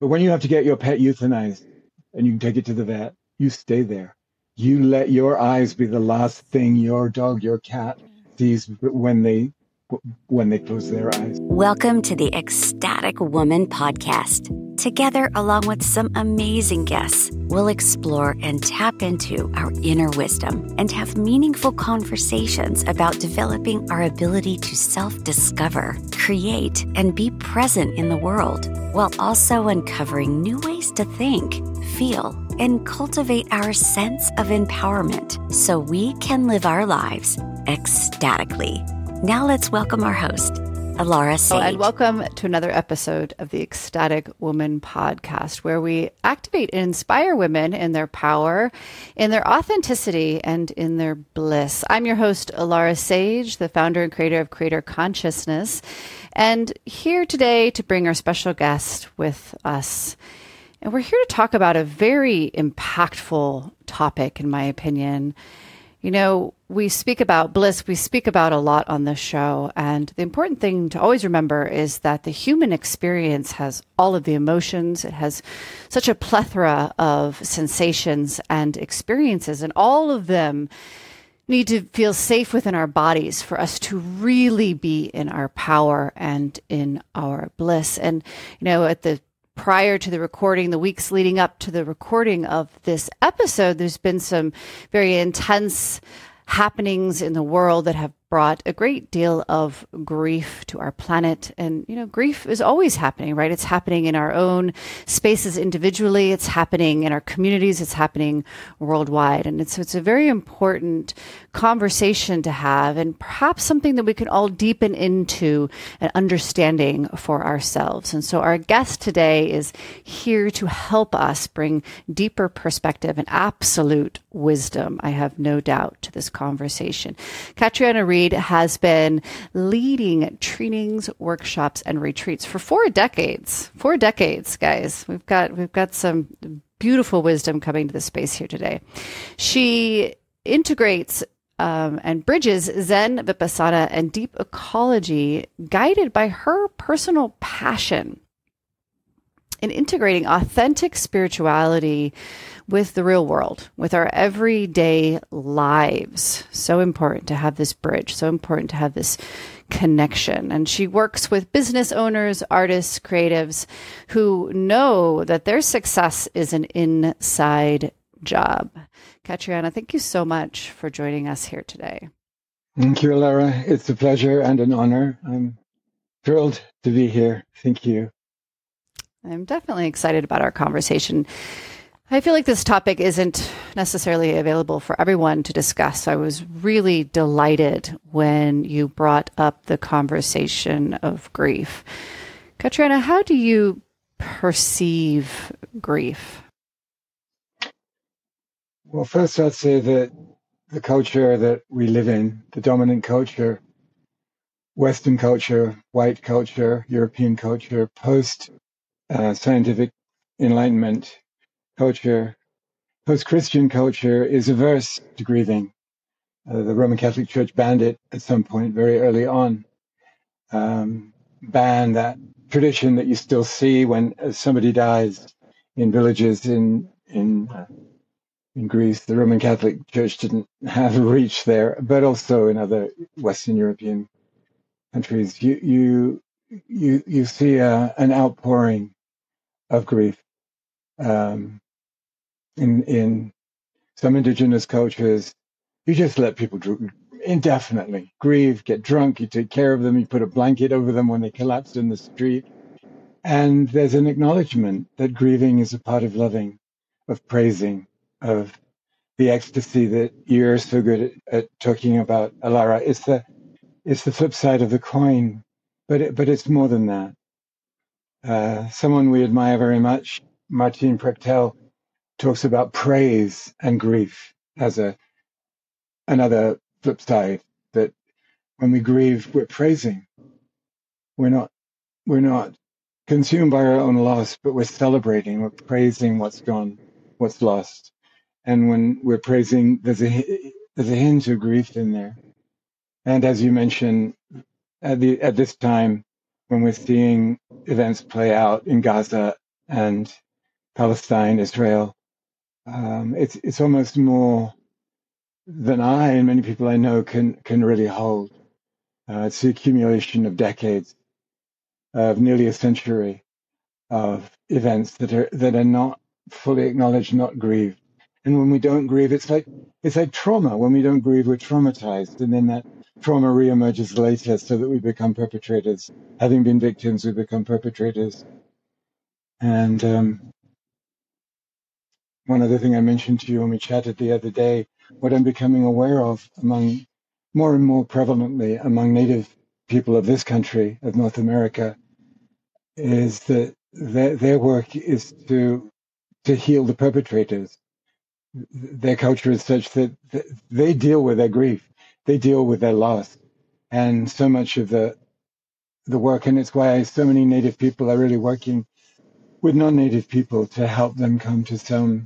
But when you have to get your pet euthanized and you can take it to the vet, you stay there. You let your eyes be the last thing your dog, your cat sees when they close their eyes. Welcome to the Ecstatic Woman Podcast. Together, along with some amazing guests, we'll explore and tap into our inner wisdom and have meaningful conversations about developing our ability to self-discover, create, and be present in the world, while also uncovering new ways to think, feel, and cultivate our sense of empowerment so we can live our lives ecstatically. Now let's welcome our host, Alara Sage. And welcome to another episode of the Ecstatic Woman Podcast, where we activate and inspire women in their power, in their authenticity, and in their bliss. I'm your host, Alara Sage, the founder and creator of Creator Consciousness, and here today to bring our special guest with us. And we're here to talk about a very impactful topic, in my opinion. You know, we speak about bliss, we speak about a lot on this show, and the important thing to always remember is that the human experience has all of the emotions. It has such a plethora of sensations and experiences, and all of them need to feel safe within our bodies for us to really be in our power and in our bliss. And, you know, prior to the recording, the weeks leading up to the recording of this episode, there's been some very intense happenings in the world that have brought a great deal of grief to our planet. And, you know, grief is always happening, right? It's happening in our own spaces individually. It's happening in our communities. It's happening worldwide. And it's a very important conversation to have, and perhaps something that we can all deepen into an understanding for ourselves. And so our guest today is here to help us bring deeper perspective and absolute wisdom, I have no doubt, to this conversation. Catriona Reed has been leading trainings, workshops, and retreats for 4 decades. 4 decades, guys. We've got some beautiful wisdom coming to the space here today. She integrates and bridges Zen, Vipassana, and deep ecology, guided by her personal passion in integrating authentic spirituality with the real world, with our everyday lives. So important to have this bridge, so important to have this connection. And she works with business owners, artists, creatives who know that their success is an inside job. Catriona, thank you so much for joining us here today. Thank you, Alara. It's a pleasure and an honor. I'm thrilled to be here. Thank you. I'm definitely excited about our conversation. I feel like this topic isn't necessarily available for everyone to discuss. I was really delighted when you brought up the conversation of grief. Catriona, how do you perceive grief? Well, first I'd say that the culture that we live in, the dominant culture, Western culture, white culture, European culture, post-scientific enlightenment culture, post-Christian culture, is averse to grieving. The Roman Catholic Church banned it at some point very early on. Banned that tradition that you still see when somebody dies in villages in Greece. The Roman Catholic Church didn't have a reach there, but also in other Western European countries, you see an outpouring of grief. In some indigenous cultures, you just let people indefinitely grieve, get drunk, you take care of them, you put a blanket over them when they collapse in the street. And there's an acknowledgement that grieving is a part of loving, of praising, of the ecstasy that you're so good at talking about, Alara. It's the flip side of the coin, but it's more than that. Someone we admire very much, Martin Prechtel, talks about praise and grief as another flip side. That when we grieve, we're praising. We're not consumed by our own loss, but we're celebrating. We're praising what's gone, what's lost. And when we're praising, there's a hinge of grief in there. And as you mentioned, at this time, when we're seeing events play out in Gaza and Palestine, Israel. It's almost more than I and many people I know can really hold. It's the accumulation of decades, of nearly a century of events that are not fully acknowledged, not grieved. And when we don't grieve, it's like trauma. When we don't grieve, we're traumatized, and then that trauma reemerges later, so that we become perpetrators. Having been victims, we become perpetrators. And one other thing I mentioned to you when we chatted the other day, what I'm becoming aware of among more and more prevalently among Native people of this country, of North America, is that their work is to heal the perpetrators. Their culture is such that they deal with their grief, they deal with their loss, and so much of the work, and it's why so many Native people are really working with non-Native people to help them come to some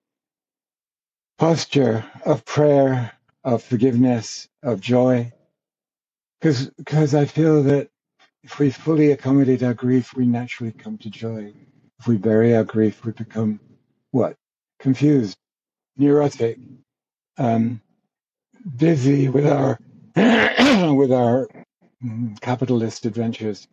posture of prayer, of forgiveness, of joy. Because I feel that if we fully accommodate our grief, we naturally come to joy. If we bury our grief, we become what? Confused, neurotic, um, busy with our with our capitalist adventures.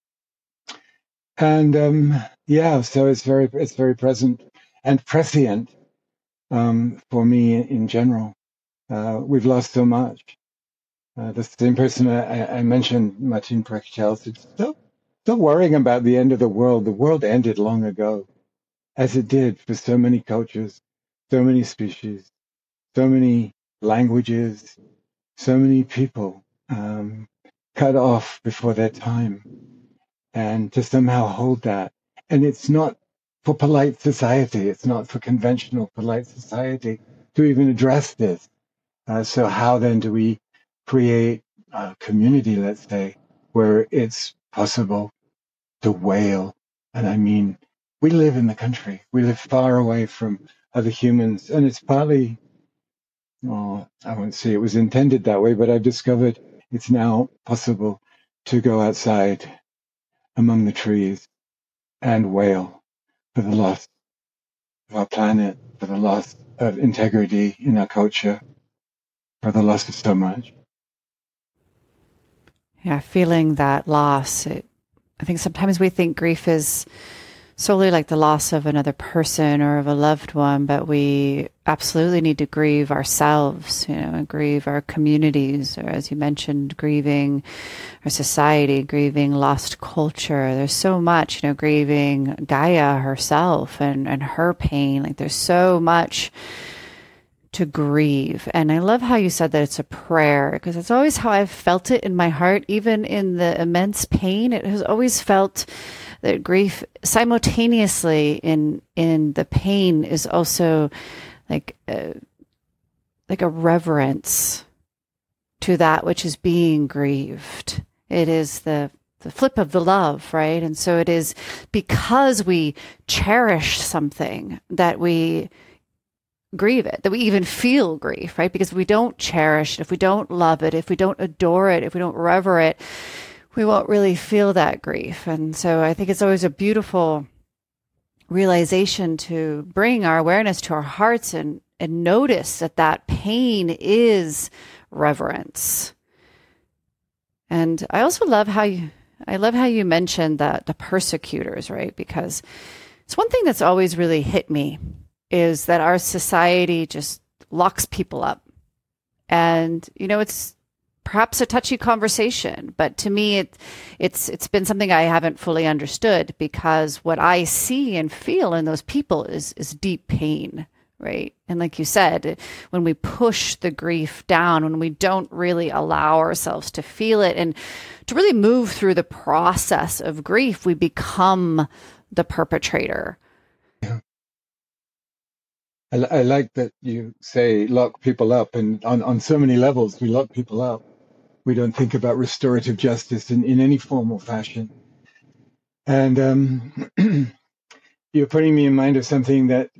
And yeah, so it's very present and prescient for me in general. We've lost so much. The same person I mentioned, Martin Prechtel, said, stop worrying about the end of the world. The world ended long ago, as it did for so many cultures, so many species, so many languages, so many people cut off before their time. And to somehow hold that. And it's not for polite society. It's not for conventional polite society to even address this. So how then do we create a community, let's say, where it's possible to wail? And I mean, we live in the country. We live far away from other humans. And it's partly, well, I won't say it was intended that way, but I've discovered it's now possible to go outside among the trees and wail for the loss of our planet, for the loss of integrity in our culture, for the loss of so much. Yeah, feeling that loss. I think sometimes we think grief is solely like the loss of another person or of a loved one, but we absolutely need to grieve ourselves, and grieve our communities, or as you mentioned, grieving our society, grieving lost culture. There's so much, grieving Gaia herself and her pain. Like there's so much to grieve. And I love how you said that it's a prayer, because it's always how I've felt it in my heart, even in the immense pain. It has always felt that grief simultaneously in the pain is also like a reverence to that which is being grieved. It is the flip of the love, right? And so it is because we cherish something that we grieve it, that we even feel grief, right? Because if we don't cherish it, if we don't love it, if we don't adore it, if we don't rever it, we won't really feel that grief. And so I think it's always a beautiful realization to bring our awareness to our hearts and notice that pain is reverence. And I also love how you mentioned that the persecutors, right? Because it's one thing that's always really hit me is that our society just locks people up. And, it's perhaps a touchy conversation, but to me, it's been something I haven't fully understood, because what I see and feel in those people is deep pain, right? And like you said, when we push the grief down, when we don't really allow ourselves to feel it and to really move through the process of grief, we become the perpetrator. I like that you say lock people up, and on so many levels, we lock people up. We don't think about restorative justice in any form or fashion. And you're putting me in mind of something that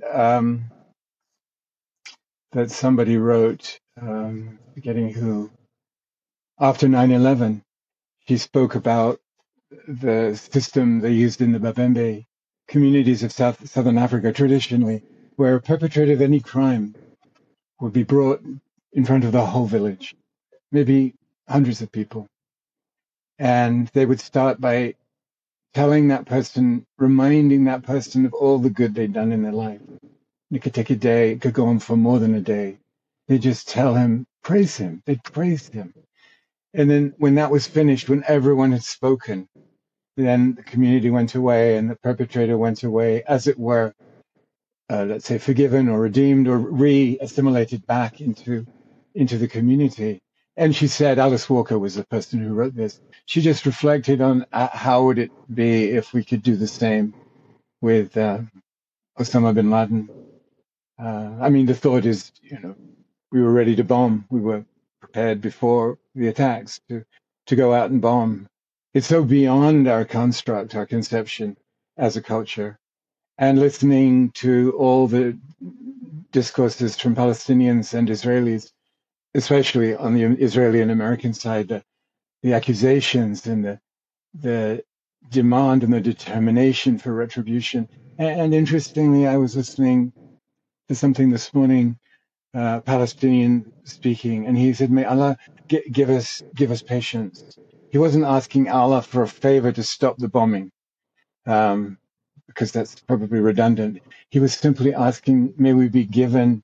that somebody wrote, forgetting who, after 9/11. She spoke about the system they used in the Babembe communities of Southern Africa traditionally, where a perpetrator of any crime would be brought in front of the whole village, maybe hundreds of people. And they would start by telling that person, reminding that person of all the good they'd done in their life. It could take a day, it could go on for more than a day. They just tell him, praise him. They'd praise him. And then when that was finished, when everyone had spoken, then the community went away and the perpetrator went away, as it were, let's say, forgiven or redeemed or re-assimilated back into the community. And she said, Alice Walker was the person who wrote this. She just reflected on how would it be if we could do the same with Osama bin Laden. I mean, the thought is, we were ready to bomb. We were prepared before the attacks to go out and bomb. It's so beyond our construct, our conception as a culture. And listening to all the discourses from Palestinians and Israelis, especially on the Israeli and American side, the accusations and the demand and the determination for retribution. And interestingly, I was listening to something this morning, Palestinian speaking, and he said, may Allah give us patience. He wasn't asking Allah for a favor to stop the bombing, because that's probably redundant. He was simply asking, may we be given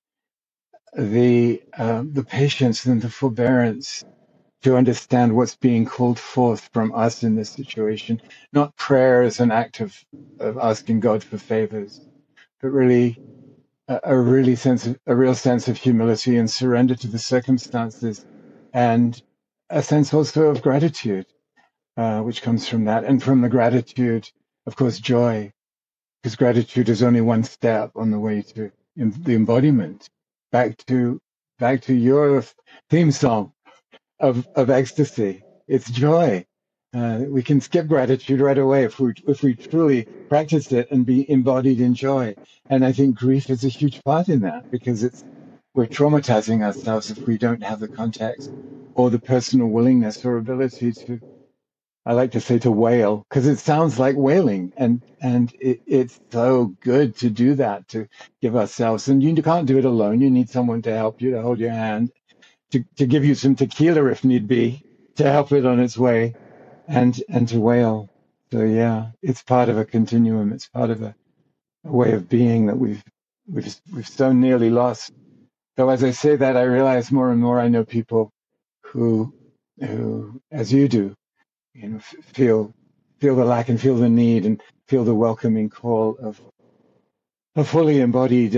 the patience and the forbearance to understand what's being called forth from us in this situation. Not prayer as an act of asking God for favors, but really a real sense of humility and surrender to the circumstances, and a sense also of gratitude, which comes from that, and from the gratitude, of course, joy, because gratitude is only one step on the way to the embodiment. Back to your theme song of ecstasy. It's joy. We can skip gratitude right away if we truly practice it and be embodied in joy. And I think grief is a huge part in that, because we're traumatizing ourselves if we don't have the context or the personal willingness or ability to, I like to say, to wail, because it sounds like wailing, and it's so good to do that, to give ourselves. And you can't do it alone. You need someone to help you, to hold your hand, to give you some tequila if need be, to help it on its way, and to wail. So yeah, it's part of a continuum. It's part of a way of being that we've so nearly lost. Though as I say that, I realize more and more I know people who as you do, feel the lack and feel the need and feel the welcoming call of a fully embodied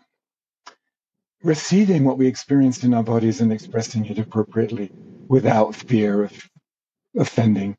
receiving what we experienced in our bodies and expressing it appropriately without fear of offending.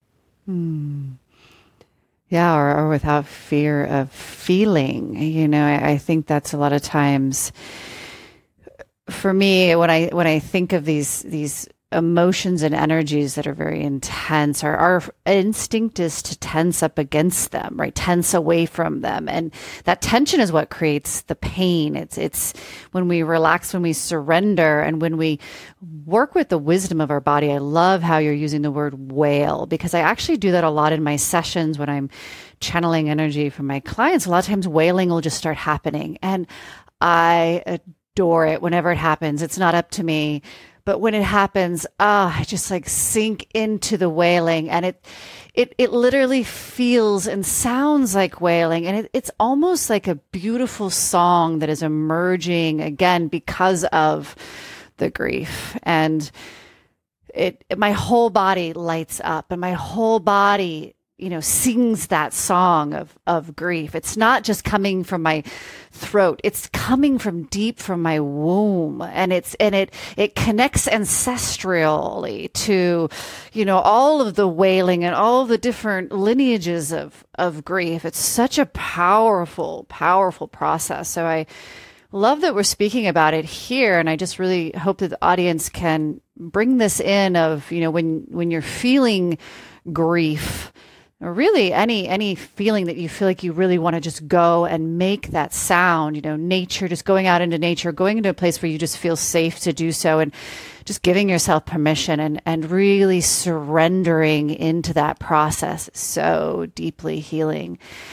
Yeah, or without fear of feeling. I think that's a lot of times for me when I think of these emotions and energies that are very intense, our instinct is to tense up against them, right? Tense away from them. And that tension is what creates the pain. It's when we relax, when we surrender, and when we work with the wisdom of our body. I love how you're using the word wail, because I actually do that a lot in my sessions when I'm channeling energy from my clients. A lot of times wailing will just start happening, and I adore it whenever it happens. It's not up to me. But when it happens, I just sink into the wailing, and it literally feels and sounds like wailing. And it's almost like a beautiful song that is emerging again because of the grief. And my whole body lights up, and my whole body, sings that song of grief. It's not just coming from my throat. It's coming from deep from my womb. And it connects ancestrally to, all of the wailing and all the different lineages of grief. It's such a powerful, powerful process. So I love that we're speaking about it here. And I just really hope that the audience can bring this in of, when you're feeling grief, or really any feeling that you feel like you really want to just go and make that sound, nature, just going out into nature, going into a place where you just feel safe to do so, and just giving yourself permission and really surrendering into that process. So deeply healing.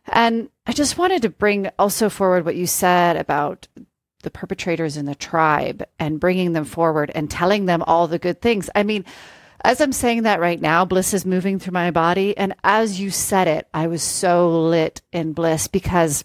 And I just wanted to bring also forward what you said about the perpetrators in the tribe and bringing them forward and telling them all the good things. I mean, as I'm saying that right now, bliss is moving through my body. And as you said it, I was so lit in bliss because,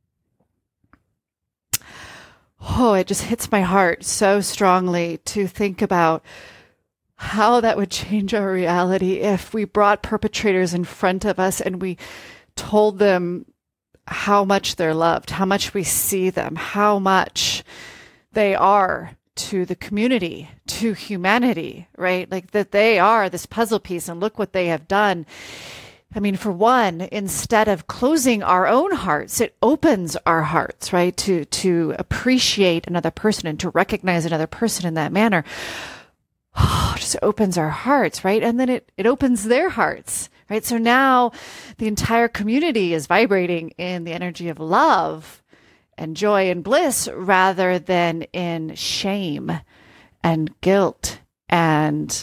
it just hits my heart so strongly to think about how that would change our reality if we brought perpetrators in front of us and we told them how much they're loved, how much we see them, how much they are to the community, to humanity, right? Like that they are this puzzle piece and look what they have done. I mean, for one, instead of closing our own hearts, it opens our hearts, right? To appreciate another person and to recognize another person in that manner. Just opens our hearts, right? And then it opens their hearts, right? So now the entire community is vibrating in the energy of love and joy and bliss rather than in shame and guilt and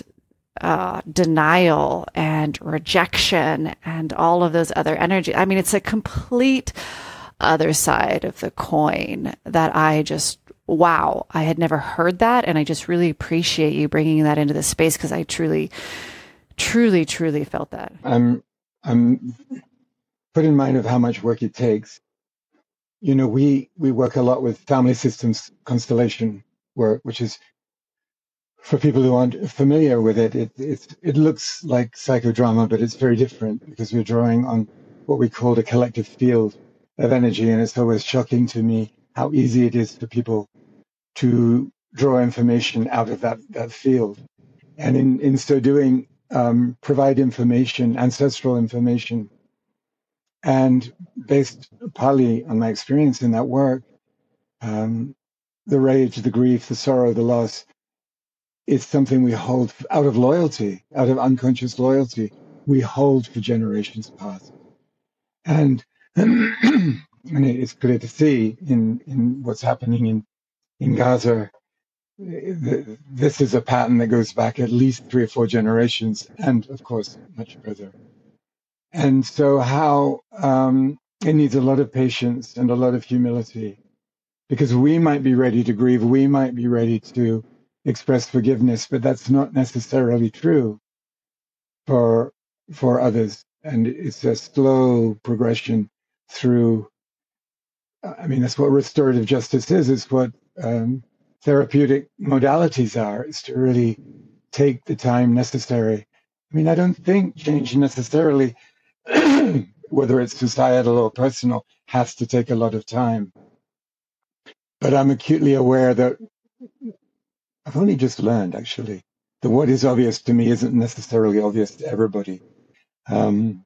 denial and rejection and all of those other energies. I mean, it's a complete other side of the coin that wow, I had never heard that. And I just really appreciate you bringing that into the space because I truly, truly, truly felt that. I'm put in mind of how much work it takes. You know, we work a lot with family systems constellation work, which is, for people who aren't familiar with it, it looks like psychodrama, but it's very different because we're drawing on what we call the collective field of energy. And it's always shocking to me how easy it is for people to draw information out of that field. And in so doing, provide information, ancestral information. And based partly on my experience in that work, the rage, the grief, the sorrow, the loss, is something we hold out of loyalty, out of unconscious loyalty. We hold for generations past. And, and it's clear to see in what's happening in Gaza, this is a pattern that goes back at least 3 or 4 generations, and of course, much further. And so how it needs a lot of patience and a lot of humility, because we might be ready to grieve, we might be ready to express forgiveness, but that's not necessarily true for others. And it's a slow progression through. I mean, that's what restorative justice is. It's what therapeutic modalities are. It's to really take the time necessary. I mean, I don't think change necessarily, whether it's societal or personal, has to take a lot of time. But I'm acutely aware that I've only just learned, actually, that what is obvious to me isn't necessarily obvious to everybody. And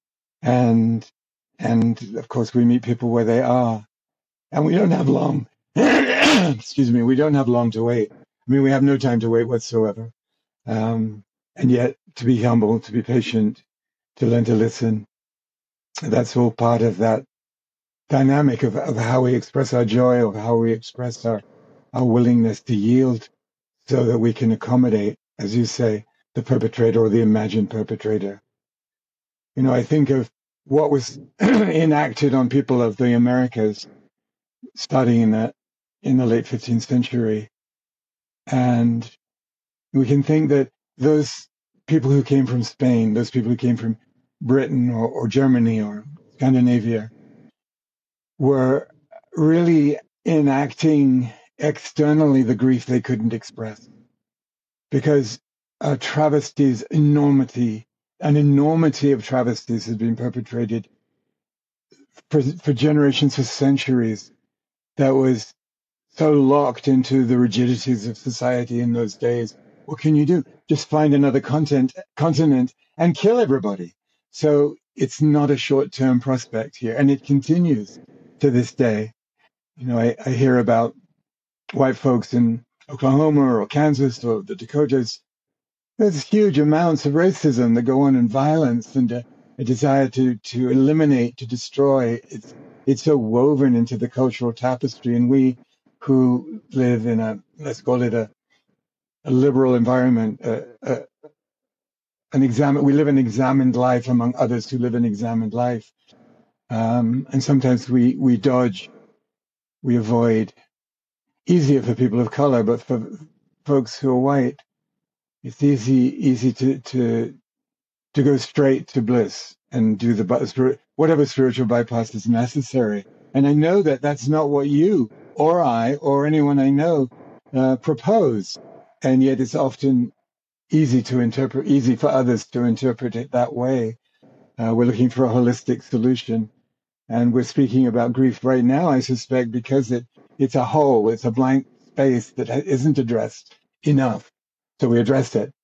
of course, we meet people where they are. And we don't have long, excuse me, we don't have long to wait. I mean, we have no time to wait whatsoever. And yet, to be humble, to be patient, to learn to listen, that's all part of that dynamic of how we express our joy, of how we express our willingness to yield so that we can accommodate, as you say, the perpetrator or the imagined perpetrator. You know, I think of what was enacted on people of the Americas starting in the late 15th century. And we can think that those people who came from Spain, those people who came from Britain or Germany or Scandinavia, were really enacting externally the grief they couldn't express, because an enormity of travesties has been perpetrated for generations, for centuries, that was so locked into the rigidities of society in those days. What can you do? Just find another continent and kill everybody. So it's not a short-term prospect here, and it continues to this day. You know, I hear about white folks in Oklahoma or Kansas or the Dakotas. There's huge amounts of racism that go on, and violence, and a desire to eliminate, to destroy. It's so woven into the cultural tapestry, and we who live in let's call it a liberal environment, we live an examined life among others who live an examined life. And sometimes we dodge, we avoid. Easier for people of color, but for folks who are white, it's easy to go straight to bliss and do whatever spiritual bypass is necessary. And I know that that's not what you or I or anyone I know propose, and yet it's often easy for others to interpret it that way. We're looking for a holistic solution, and we're speaking about grief right now, I suspect, because it's a hole, it's a blank space that isn't addressed enough. So we addressed it.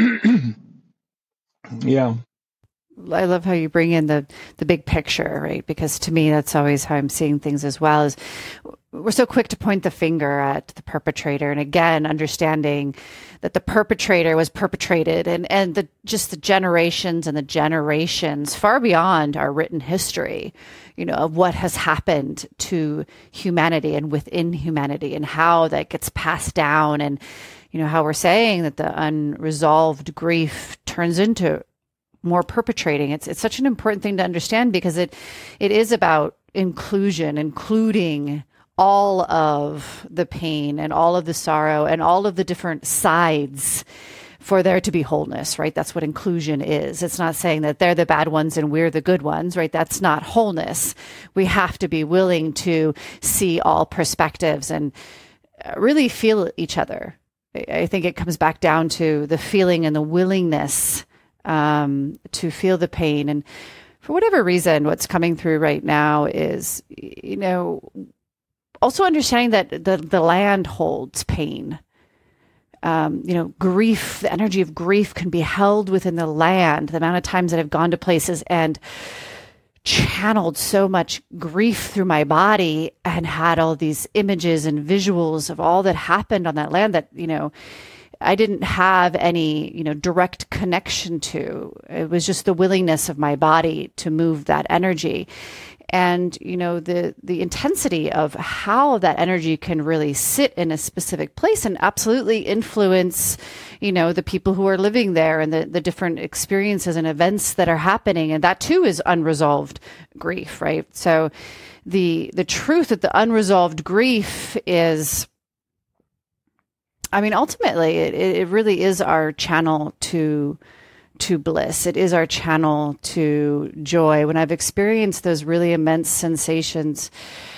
Yeah. I love how you bring in the big picture, right? Because to me, that's always how I'm seeing things as well. Is we're so quick to point the finger at the perpetrator, and again, understanding that the perpetrator was perpetrated, and just the generations and the generations far beyond our written history, of what has happened to humanity and within humanity, and how that gets passed down, and how we're saying that the unresolved grief turns into more perpetrating. It's such an important thing to understand, because it is about inclusion, including all of the pain and all of the sorrow and all of the different sides for there to be wholeness, right? That's what inclusion is. It's not saying that they're the bad ones and we're the good ones, right? That's not wholeness. We have to be willing to see all perspectives and really feel each other. I think it comes back down to the feeling and the willingness to feel the pain. And for whatever reason, what's coming through right now is, also understanding that the land holds pain. Grief, the energy of grief can be held within the land. The amount of times that I've gone to places and channeled so much grief through my body and had all these images and visuals of all that happened on that land that, I didn't have any, direct connection to. It was just the willingness of my body to move that energy. And, the intensity of how that energy can really sit in a specific place and absolutely influence, the people who are living there and the different experiences and events that are happening. And that too is unresolved grief, right? So the truth that the unresolved grief is, ultimately, it really is our channel to bliss. It is our channel to joy. When I've experienced those really immense sensations,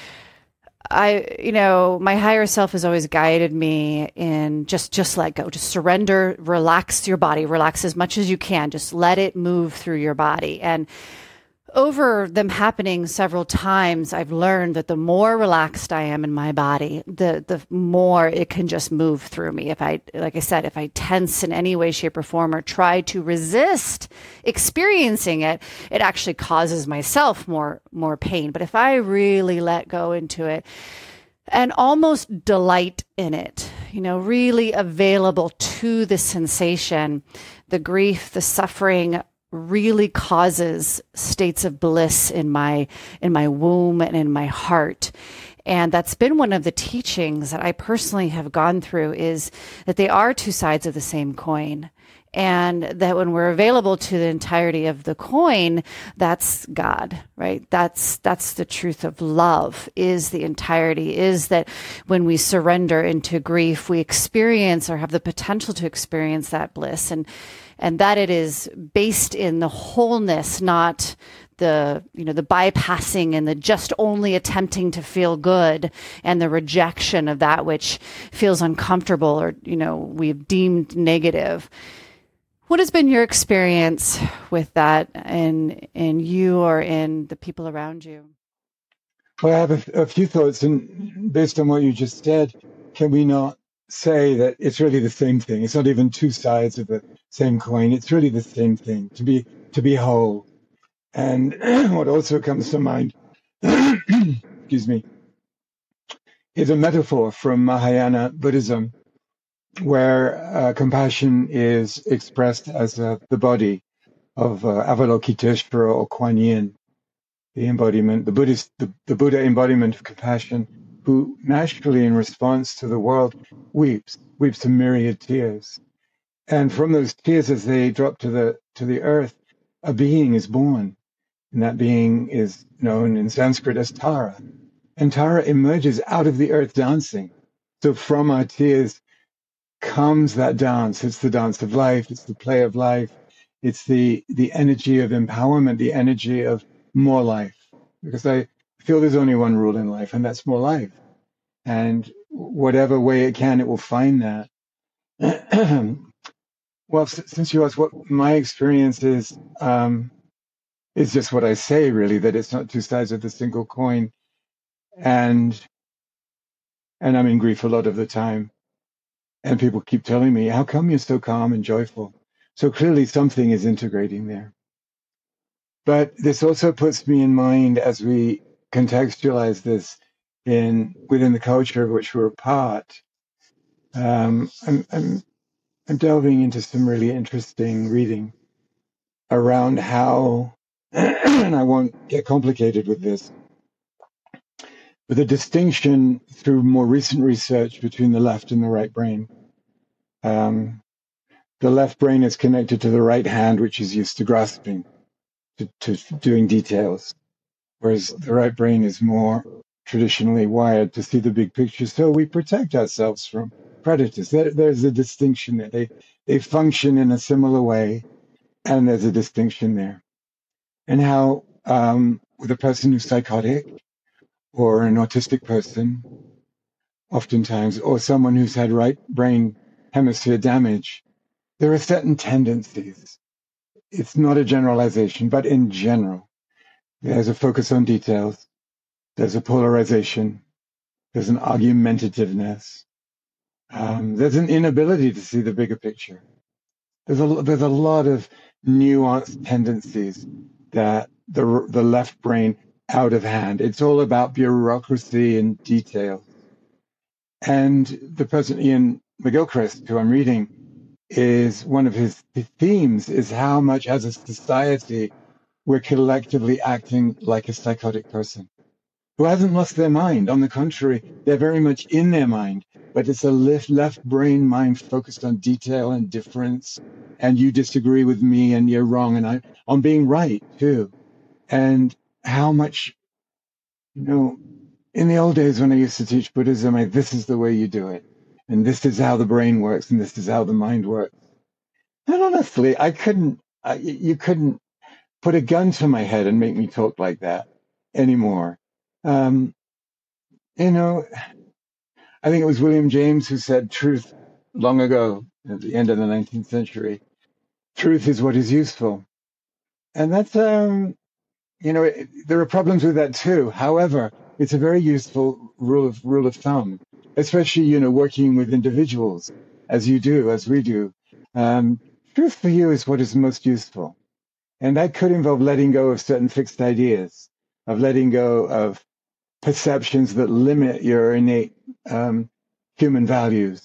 my higher self has always guided me in just let go, just surrender, relax your body, relax as much as you can, just let it move through your body. And over them happening several times, I've learned that the more relaxed I am in my body, the more it can just move through me. If I tense in any way, shape, or form, or try to resist experiencing it, it actually causes myself more pain. But if I really let go into it and almost delight in it, really available to the sensation, the grief, the suffering, really causes states of bliss in my womb and in my heart. And that's been one of the teachings that I personally have gone through, is that they are two sides of the same coin. And that when we're available to the entirety of the coin, that's God, right? That's the truth of love, is the entirety, is that when we surrender into grief, we experience or have the potential to experience that bliss. And that it is based in the wholeness, not the bypassing and the just only attempting to feel good, and the rejection of that which feels uncomfortable or, we've deemed negative. What has been your experience with that in you or in the people around you? Well, I have a few thoughts, and based on what you just said, can we not say that it's really the same thing? It's not even two sides of the same coin. It's really the same thing, to be whole. And what also comes to mind, excuse me, is a metaphor from Mahayana Buddhism, where compassion is expressed as the body of Avalokiteshvara or Kuan Yin, the embodiment, the Buddha embodiment of compassion, who naturally, in response to the world, weeps a myriad tears. And from those tears, as they drop to the earth, a being is born. And that being is known in Sanskrit as Tara. And Tara emerges out of the earth dancing. So from our tears comes that dance. It's the dance of life. It's the play of life. It's the energy of empowerment, the energy of more life. Because I feel there's only one rule in life, and that's more life. And whatever way it can, it will find that. Well, since you asked what my experience is just what I say, really, that it's not two sides of the single coin. And I'm in grief a lot of the time. And people keep telling me, how come you're so calm and joyful? So clearly something is integrating there. But this also puts me in mind as we contextualize this within the culture of which we're a part. I'm delving into some really interesting reading around how, and I won't get complicated with this, but the distinction through more recent research between the left and the right brain. The left brain is connected to the right hand, which is used to grasping, to doing details, whereas the right brain is more traditionally wired to see the big picture. So we protect ourselves from predators. There's a distinction there. They function in a similar way, and there's a distinction there. And how with a person who's psychotic or an autistic person, oftentimes, or someone who's had right brain hemisphere damage, there are certain tendencies. It's not a generalization, but in general, there's a focus on details. There's a polarization. There's an argumentativeness. There's an inability to see the bigger picture. There's a lot of nuanced tendencies that the left brain out of hand. It's all about bureaucracy and detail. And the person, Ian McGilchrist, who I'm reading, is one of his themes is how much as a society we're collectively acting like a psychotic person who hasn't lost their mind. On the contrary, they're very much in their mind, but it's a left brain mind focused on detail and difference, and you disagree with me and you're wrong, and I'm being right too. And how much, in the old days when I used to teach Buddhism, this is the way you do it, and this is how the brain works, and this is how the mind works. And honestly, you couldn't put a gun to my head and make me talk like that anymore. I think it was William James who said truth long ago, at the end of the 19th century. Truth is what is useful. And that's, there are problems with that too. However, it's a very useful rule of thumb, especially, working with individuals as we do. Truth for you is what is most useful. And that could involve letting go of certain fixed ideas, of letting go of perceptions that limit your innate human values.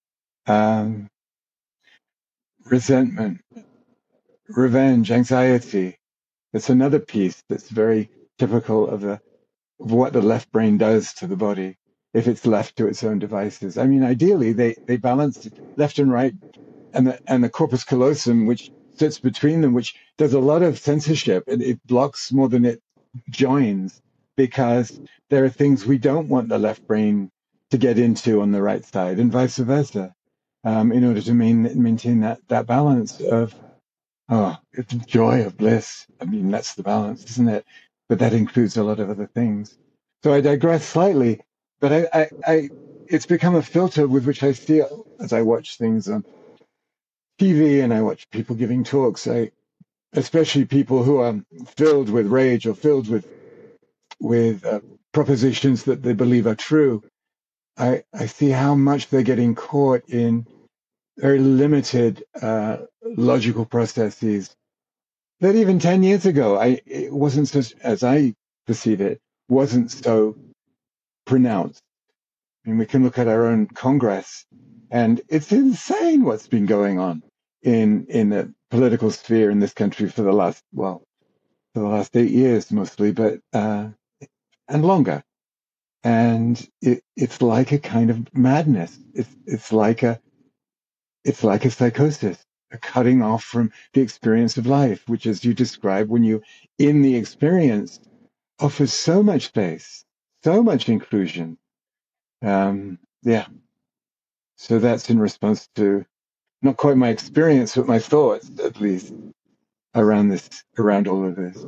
Resentment, revenge, anxiety. That's another piece that's very typical of what the left brain does to the body if it's left to its own devices. I mean, ideally, they balance left and right, and the corpus callosum, which sits between them, which does a lot of censorship. It blocks more than it joins, because there are things we don't want the left brain to get into on the right side, and vice versa, in order to maintain that balance of it's joy of bliss. I mean, that's the balance, isn't it? But that includes a lot of other things. So I digress slightly, but I it's become a filter with which I see as I watch things on TV and I watch people giving talks. Especially people who are filled with rage or filled with propositions that they believe are true. I see how much they're getting caught in very limited logical processes that even 10 years ago, it wasn't such, as I perceive it, wasn't so pronounced. I mean, we can look at our own Congress, and it's insane what's been going on in the political sphere in this country for the last 8 years mostly, but and longer. And it's like a kind of madness. It's like a psychosis. a cutting off from the experience of life, which, as you describe, when you in the experience, offers so much space, so much inclusion. Yeah. So that's in response to not quite my experience, but my thoughts, at least, around all of this.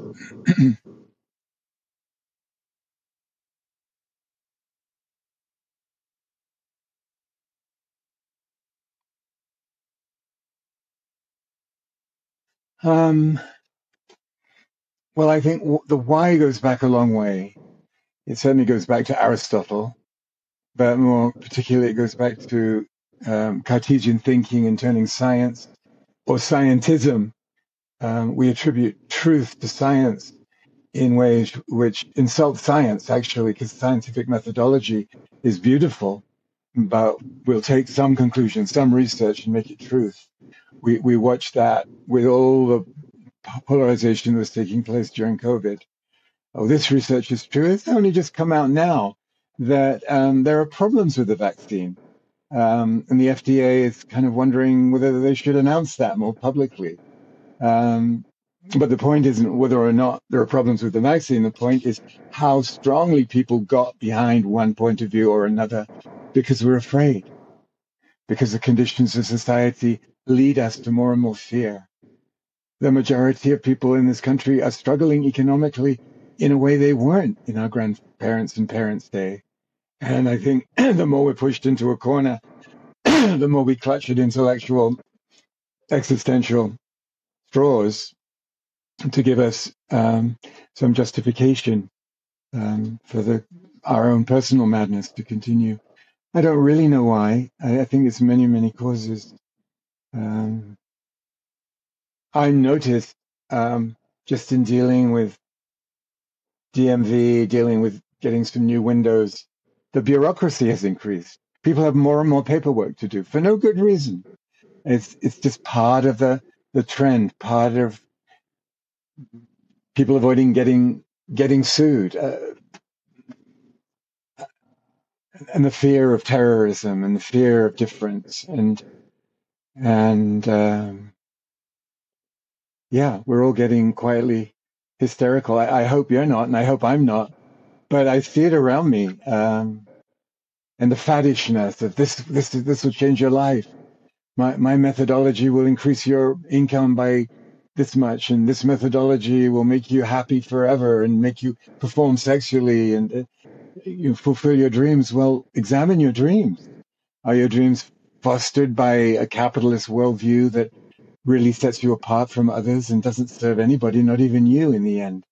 Well, I think the why goes back a long way. It certainly goes back to Aristotle, but more particularly, it goes back to Cartesian thinking and turning science or scientism. We attribute truth to science in ways which insult science, actually, because scientific methodology is beautiful, but we'll take some conclusion, some research, and make it truth. We watched that with all the polarization that was taking place during COVID. Oh, this research is true. It's only just come out now that there are problems with the vaccine. And the FDA is kind of wondering whether they should announce that more publicly. But the point isn't whether or not there are problems with the vaccine. The point is how strongly people got behind one point of view or another because we're afraid, because the conditions of society lead us to more and more fear. The majority of people in this country are struggling economically in a way they weren't in our grandparents' and parents' day. And I think the more we're pushed into a corner, the more we clutch at intellectual, existential straws to give us some justification for our own personal madness to continue. I don't really know why. I think it's many, many causes. I noticed just in dealing with DMV, dealing with getting some new windows, the bureaucracy has increased. People have more and more paperwork to do for no good reason. It's just part of the trend, part of people avoiding getting sued, and the fear of terrorism and the fear of difference, and yeah, we're all getting quietly hysterical. I hope you're not, and I hope I'm not, but I see it around me, and the faddishness of this will change your life. My methodology will increase your income by this much, and this methodology will make you happy forever and make you perform sexually and you fulfill your dreams. Well, examine your dreams. Are your dreams fostered by a capitalist worldview that really sets you apart from others and doesn't serve anybody, not even you in the end?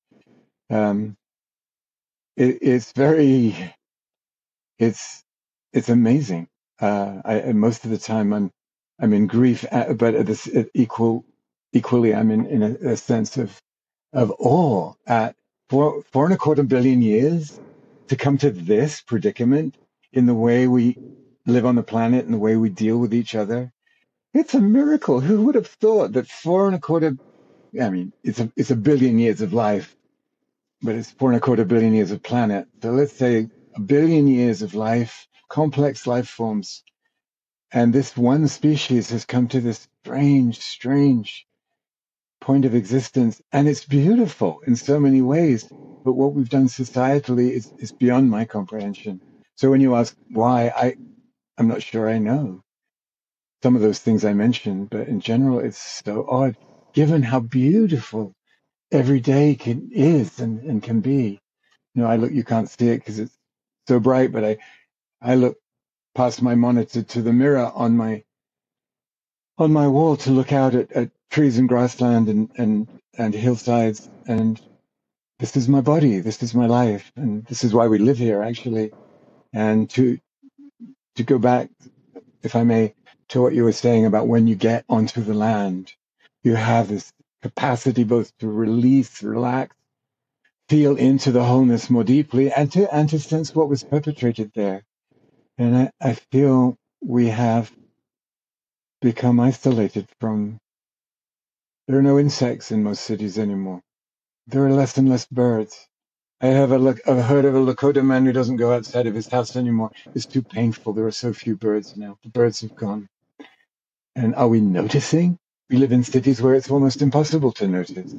It's amazing. Most of the time I'm in grief, but equally I'm in a sense of awe at 4.25 billion years to come to this predicament in the way we live on the planet and the way we deal with each other. It's a miracle. Who would have thought that 4.25? I mean, it's a billion years of life, but it's 4.25 billion years of planet. So let's say a billion years of life, complex life forms. And this one species has come to this strange point of existence. And it's beautiful in so many ways. But what we've done societally is beyond my comprehension. So when you ask why, I'm not sure I know some of those things I mentioned, but in general, it's so odd, given how beautiful every day is and can be. You know, you can't see it because it's so bright, but I look past my monitor to the mirror on my wall to look out at trees and grassland and hillsides, and this is my body, this is my life, and this is why we live here, actually. And to go back, if I may, to what you were saying about when you get onto the land, you have this capacity both to release, relax, feel into the wholeness more deeply, and to sense what was perpetrated there. And I feel we have become isolated from. There are no insects in most cities anymore. There are less and less birds. I've heard of a Lakota man who doesn't go outside of his house anymore. It's too painful. There are so few birds now. The birds have gone. And are we noticing we live in cities where it's almost impossible to notice.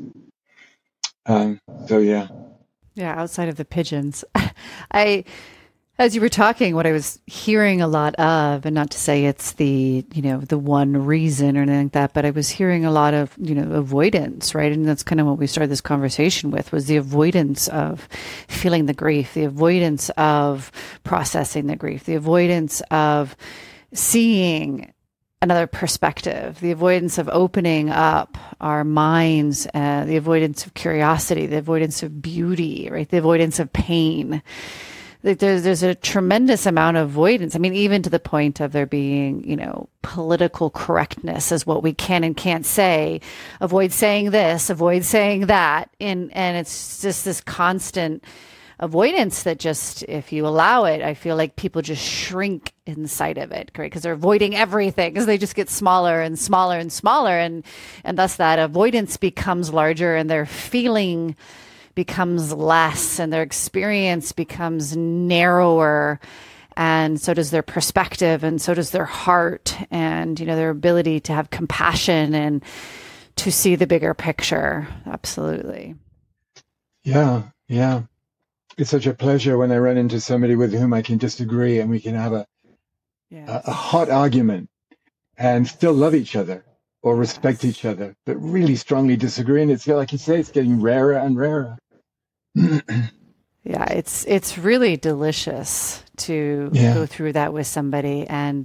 So yeah. Yeah, outside of the pigeons. I As you were talking, what I was hearing a lot of, and not to say it's the, the one reason or anything like that, but I was hearing a lot of, avoidance, right? And that's kind of what we started this conversation with, was the avoidance of feeling the grief, the avoidance of processing the grief, the avoidance of seeing another perspective, the avoidance of opening up our minds, the avoidance of curiosity, the avoidance of beauty, right? The avoidance of pain. There's a tremendous amount of avoidance. I mean, even to the point of there being, political correctness as what we can and can't say. Avoid saying this, avoid saying that. And it's just this constant avoidance that just, if you allow it, I feel like people just shrink inside of it, right? Because they're avoiding everything, because they just get smaller and smaller and smaller. And thus that avoidance becomes larger, and their feeling becomes less, and their experience becomes narrower, and so does their perspective, and so does their heart, and their ability to have compassion and to see the bigger picture. Absolutely. Yeah. It's such a pleasure when I run into somebody with whom I can disagree, and we can have a hot argument and still love each other or respect each other, but really strongly disagree. And it's like you say, it's getting rarer and rarer. Yeah, it's really delicious to go through that with somebody, and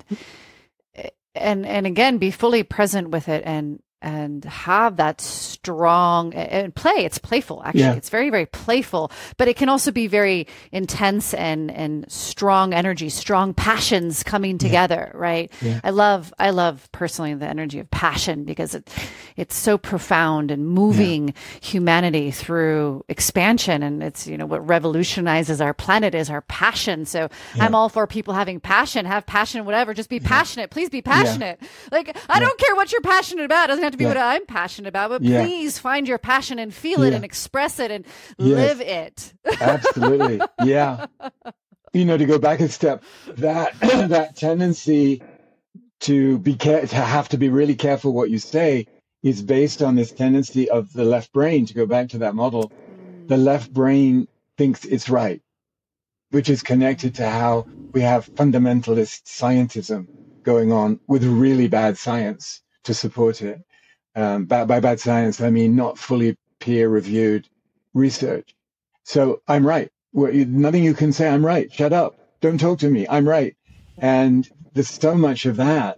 again, be fully present with it, and have that strong and play. It's playful, actually. Yeah. It's very, very playful, but it can also be very intense and strong energy, strong passions coming together, right? Yeah. I love personally the energy of passion, because it's so profound and moving humanity through expansion. And it's, what revolutionizes our planet is our passion. So I'm all for people having passion, have passion, whatever, just be passionate. Please be passionate. Like, I don't care what you're passionate about. It doesn't have to be what I'm passionate about, but please find your passion and feel it and express it and live it. Absolutely. Yeah. To go back a step, that tendency to have to be really careful what you say is based on this tendency of the left brain, to go back to that model. The left brain thinks it's right, which is connected to how we have fundamentalist scientism going on with really bad science to support it. By bad science, I mean not fully peer-reviewed research. So I'm right. Nothing you can say, I'm right. Shut up. Don't talk to me. I'm right. And there's so much of that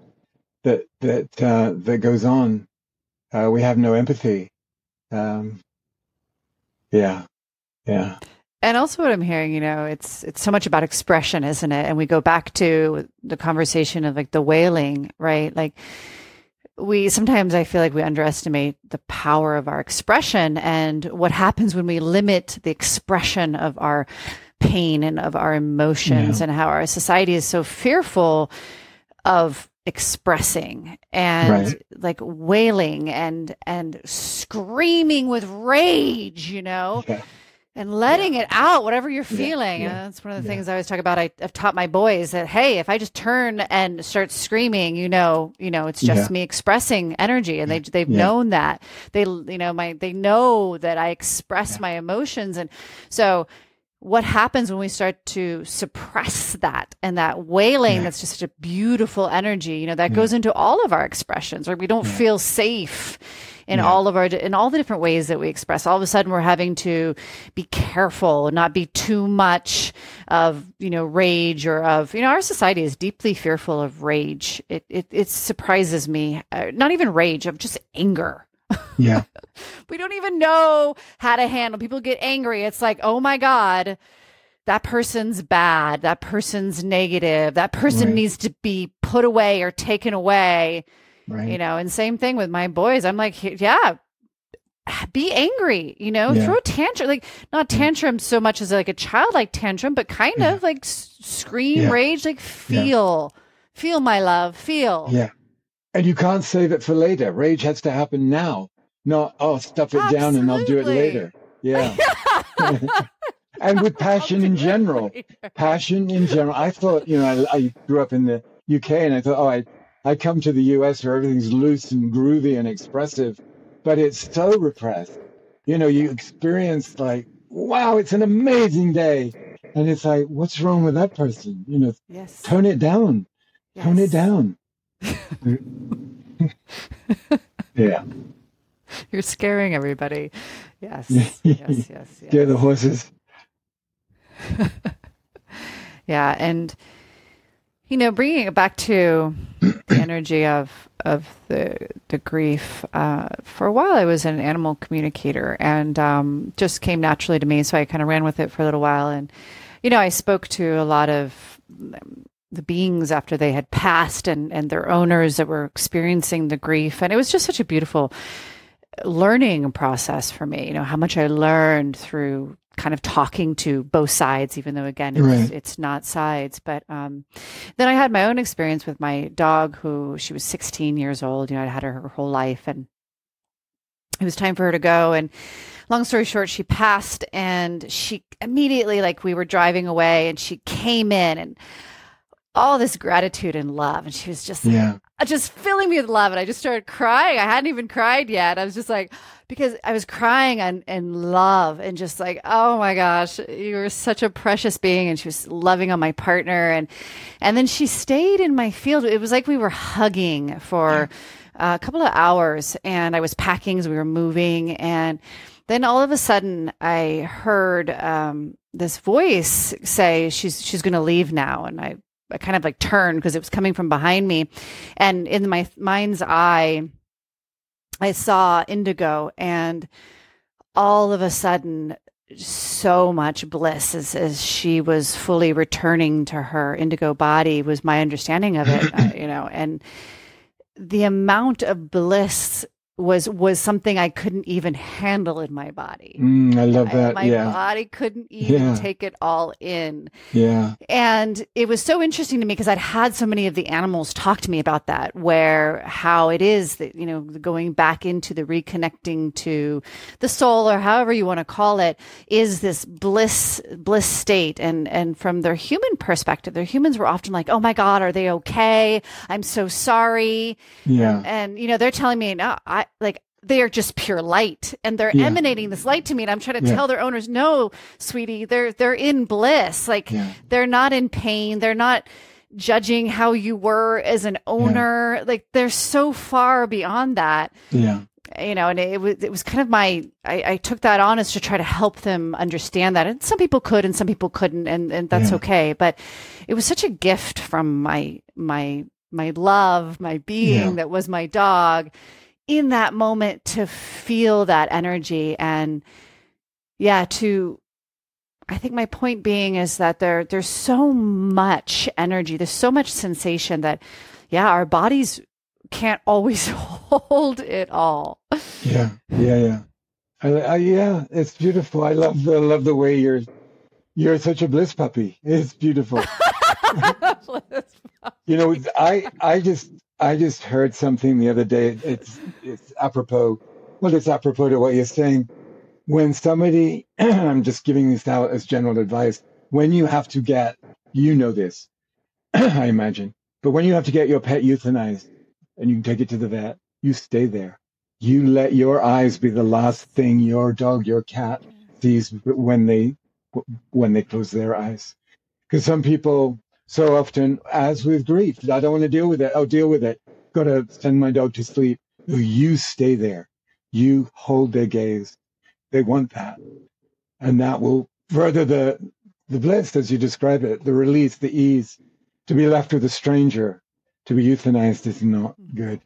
goes on. We have no empathy. Yeah. And also what I'm hearing, it's so much about expression, isn't it? And we go back to the conversation of like the wailing, right? Like, sometimes I feel like we underestimate the power of our expression, and what happens when we limit the expression of our pain and of our emotions, and how our society is so fearful of expressing and like wailing and screaming with rage, and letting it out, whatever you're feeling. That's one of the things I always talk about. I've taught my boys that, hey, if I just turn and start screaming, it's just me expressing energy. And they've known that. They know that I express my emotions. And so what happens when we start to suppress that, and that wailing, that's just such a beautiful energy, that goes into all of our expressions, or we don't feel safe in all the different ways that we express. All of a sudden we're having to be careful and not be too much of, rage, or of, our society is deeply fearful of rage. It surprises me. Not even rage, of just anger. Yeah. We don't even know how to handle. People get angry. It's like, oh my God, that person's bad. That person's negative. That person needs to be put away or taken away. Right. And same thing with my boys. I'm like, be angry, throw a tantrum, like not tantrum so much as like a childlike tantrum, but kind of like scream, rage, like feel my love, feel. Yeah. And you can't save it for later. Rage has to happen now, not, stuff it down and I'll do it later. Yeah. And with passion in general, I thought, I grew up in the UK, and I thought, I come to the US where everything's loose and groovy and expressive, but it's so repressed. You know, you experience like, wow, it's an amazing day. And it's like, what's wrong with that person? You know, Yes. tone it down. Tone it Yes. down. Yeah. You're scaring everybody. Yes. Yes, yes, yes. Scare the horses. Yeah, and bringing it back to the energy of the grief. For a while, I was an animal communicator, and just came naturally to me. So I kind of ran with it for a little while, and I spoke to a lot of the beings after they had passed, and their owners that were experiencing the grief, and it was just such a beautiful learning process for me. How much I learned through kind of talking to both sides, even though again it's not sides. But then I had my own experience with my dog, she was 16 years old. I'd had her whole life, and it was time for her to go. And long story short, she passed, and she immediately, like, we were driving away, and she came in and all this gratitude and love, and she was just just filling me with love, and I just started crying. I hadn't even cried yet. I was just like, because I was crying and love, and just like, oh my gosh, you were such a precious being. And she was loving on my partner, and then she stayed in my field. It was like we were hugging for a couple of hours, and I was packing as we were moving, and then all of a sudden I heard this voice say she's going to leave now, and I kind of like turned because it was coming from behind me. And in my mind's eye, I saw Indigo, and all of a sudden, so much bliss as she was fully returning to her Indigo body was my understanding of it, and the amount of bliss was something I couldn't even handle in my body. I love that. My body couldn't even take it all in. Yeah. And it was so interesting to me because I'd had so many of the animals talk to me about that, how it is that, going back into the reconnecting to the soul, or however you want to call it, is this bliss state. And from their human perspective, their humans were often like, oh my God, are they okay? I'm so sorry. Yeah. And they're telling me, no, they are just pure light, and they're emanating this light to me. And I'm trying to tell their owners, no, sweetie, they're in bliss. Like they're not in pain. They're not judging how you were as an owner. Like they're so far beyond that. Yeah. And it was kind of I took that on as to try to help them understand that. And some people could, and some people couldn't, and that's okay. But it was such a gift from my love, my being that was my dog, in that moment, to feel that energy. And I think my point being is that there's so much energy, there's so much sensation that our bodies can't always hold it all. Yeah. It's beautiful. I love the way you're such a bliss puppy. It's beautiful. I just heard something the other day. It's apropos. Well, it's apropos to what you're saying. When somebody, I'm just giving this out as general advice. When you have to get, this, I imagine, but when you have to get your pet euthanized and you can take it to the vet, you stay there. You let your eyes be the last thing your dog, your cat sees when they close their eyes. Because some people, so often, as with grief, I don't want to deal with it. I'll deal with it. Got to send my dog to sleep. No, you stay there. You hold their gaze. They want that. And that will further the bliss, as you describe it, the release, the ease. To be left with a stranger, to be euthanized is not good.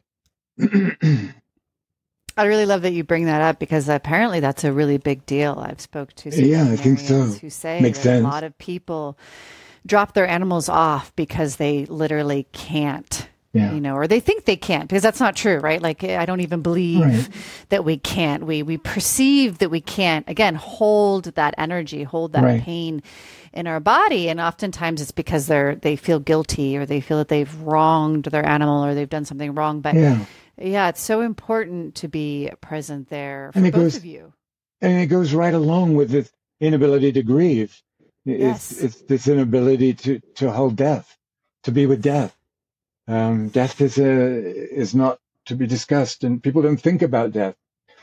I really love that you bring that up, because apparently that's a really big deal. I've spoke to some I think so. who say Makes that sense. A lot of people drop their animals off because they literally can't, or they think they can't, because that's not true, right? Like, I don't even believe that we can't. We perceive that we can't, again, hold that energy, hold that pain in our body. And oftentimes it's because they feel guilty, or they feel that they've wronged their animal, or they've done something wrong. But it's so important to be present there for both of you. And it goes right along with this inability to grieve. It's this inability to hold death, to be with death. Death is not to be discussed, and people don't think about death.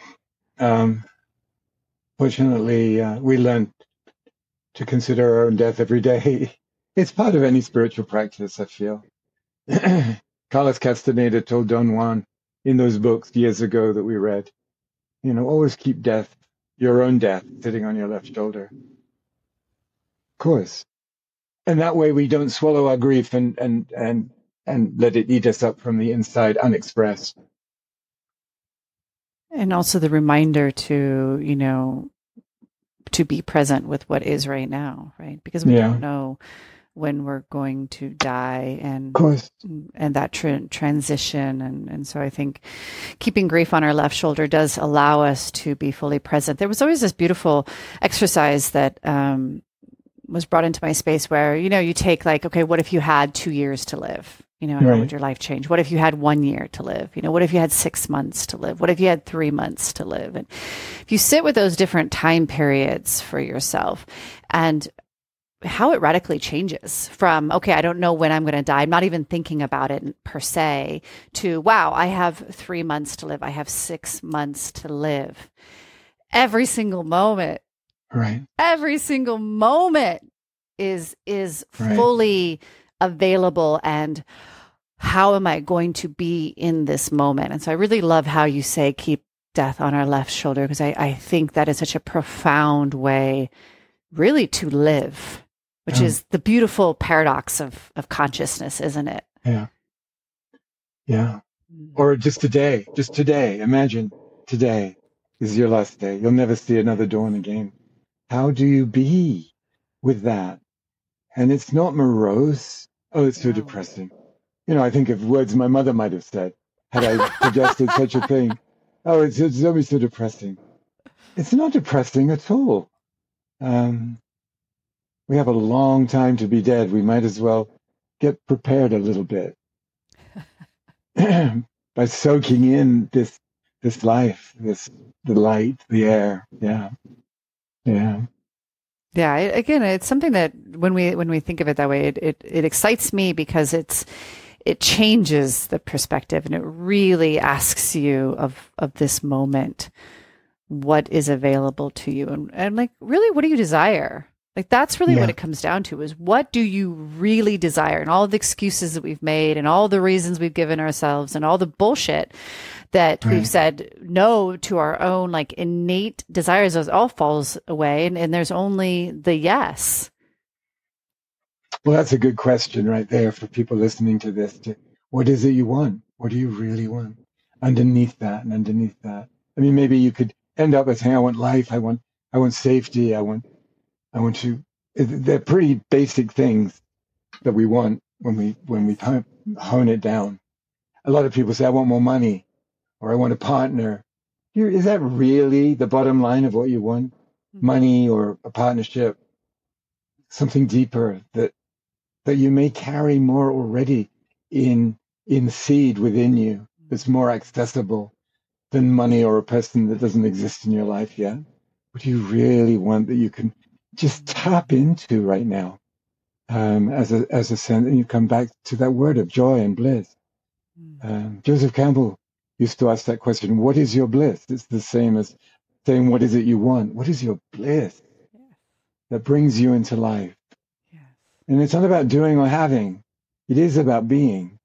Fortunately, we learn to consider our own death every day. It's part of any spiritual practice, I feel. Carlos Castaneda told Don Juan in those books years ago that we read, always keep death, your own death, sitting on your left shoulder. Of course. And that way we don't swallow our grief and let it eat us up from the inside unexpressed. And also the reminder to be present with what is right now, right? Because we don't know when we're going to die, and of course, and that transition. And so I think keeping grief on our left shoulder does allow us to be fully present. There was always this beautiful exercise that was brought into my space where, you take like, okay, what if you had 2 years to live? How would your life change? What if you had 1 year to live? What if you had 6 months to live? What if you had 3 months to live? And if you sit with those different time periods for yourself and how it radically changes from, okay, I don't know when I'm going to die, I'm not even thinking about it per se, to, wow, I have 3 months to live. I have 6 months to live. Every single moment. Right. Every single moment is fully available, and how am I going to be in this moment? And so I really love how you say keep death on our left shoulder, because I think that is such a profound way really to live, which is the beautiful paradox of consciousness, isn't it? Yeah. Yeah. Or just today, imagine today is your last day. You'll never see another dawn again. How do you be with that? And it's not morose. Oh, it's so depressing. I think of words my mother might have said had I suggested such a thing. Oh, it's always so depressing. It's not depressing at all. We have a long time to be dead. We might as well get prepared a little bit by soaking in this life, the light, the air. Yeah. Yeah. Yeah. Again, it's something that when we think of it that way, it excites me because it changes the perspective, and it really asks you of this moment, what is available to you, and like, really, what do you desire? Like, that's really what it comes down to, is what do you really desire? And all the excuses that we've made and all the reasons we've given ourselves and all the bullshit that we've said no to our own like innate desires, those all falls away. And there's only the yes. Well, that's a good question right there for people listening to this. What is it you want? What do you really want? Underneath that. I mean, maybe you could end up as saying, I want life. I want safety. I want to, they're pretty basic things that we want when we hone it down. A lot of people say, I want more money, or I want a partner. Is that really the bottom line of what you want? Money or a partnership? Something deeper that you may carry more already in seed within you, that's more accessible than money or a person that doesn't exist in your life yet. What do you really want that you can just tap into right now, as a sense? And you come back to that word of joy and bliss. Joseph Campbell used to ask that question, what is your bliss? It's the same as saying, what is it you want? What is your bliss that brings you into life? And it's not about doing or having. It is about being,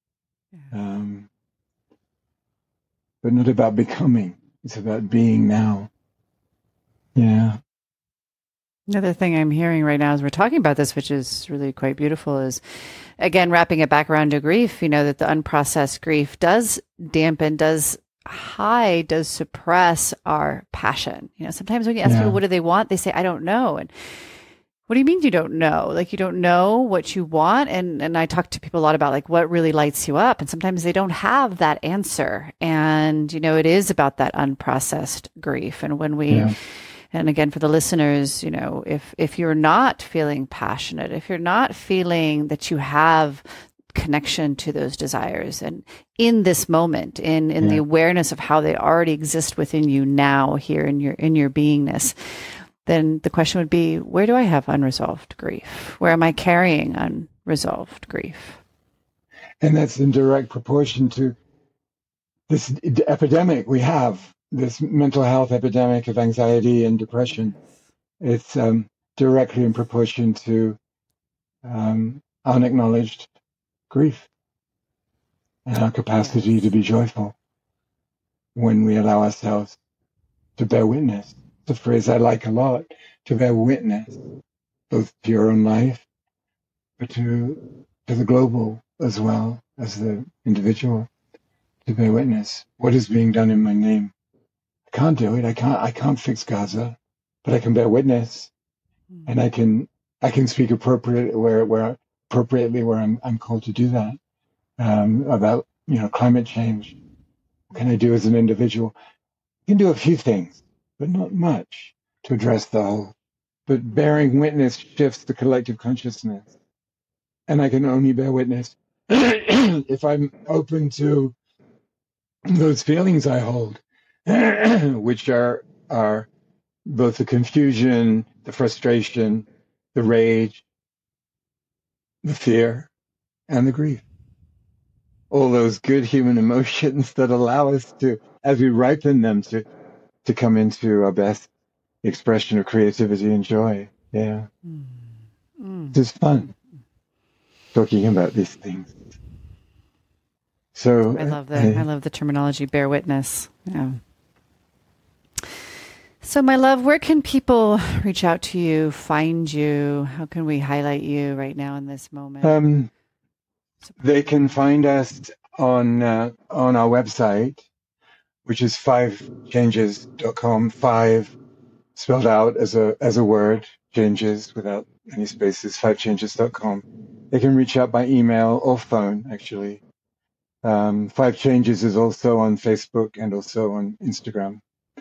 but not about becoming. It's about being now. Yeah. Another thing I'm hearing right now as we're talking about this, which is really quite beautiful, is, again, wrapping it back around to grief, that the unprocessed grief does dampen, does suppress our passion. Sometimes when you ask people, what do they want? They say, I don't know. And what do you mean you don't know? Like, you don't know what you want? And I talk to people a lot about like what really lights you up. And sometimes they don't have that answer. And, it is about that unprocessed grief. And when we, and again, for the listeners, if you're not feeling passionate, if you're not feeling that you have connection to those desires, and in this moment, in the awareness of how they already exist within you now, here in your beingness, then the question would be, where do I have unresolved grief? Where am I carrying unresolved grief? And that's in direct proportion to this epidemic we have, this mental health epidemic of anxiety and depression. It's directly in proportion to unacknowledged grief and our capacity to be joyful when we allow ourselves to bear witness. It's a phrase I like a lot, to bear witness, both to your own life, but to the global as well as the individual, to bear witness. What is being done in my name? I can't do it. I can't fix Gaza, but I can bear witness, and I can speak appropriately where I'm called to do that, about climate change. What can I do as an individual? I can do a few things, but not much to address the whole. But bearing witness shifts the collective consciousness, and I can only bear witness if I'm open to those feelings I hold, which are both the confusion, the frustration, the rage, the fear, and the grief. All those good human emotions that allow us to, as we ripen them, to come into our best expression of creativity and joy. Yeah. It's fun talking about these things. So I love that. I love the terminology, bear witness. Yeah. So, my love, where can people reach out to you, find you? How can we highlight you right now in this moment? They can find us on our website, which is 5changes.com. 5 spelled out as a word, changes without any spaces. 5changes.com. They can reach out by email or phone, actually. 5 Changes is also on Facebook and also on Instagram.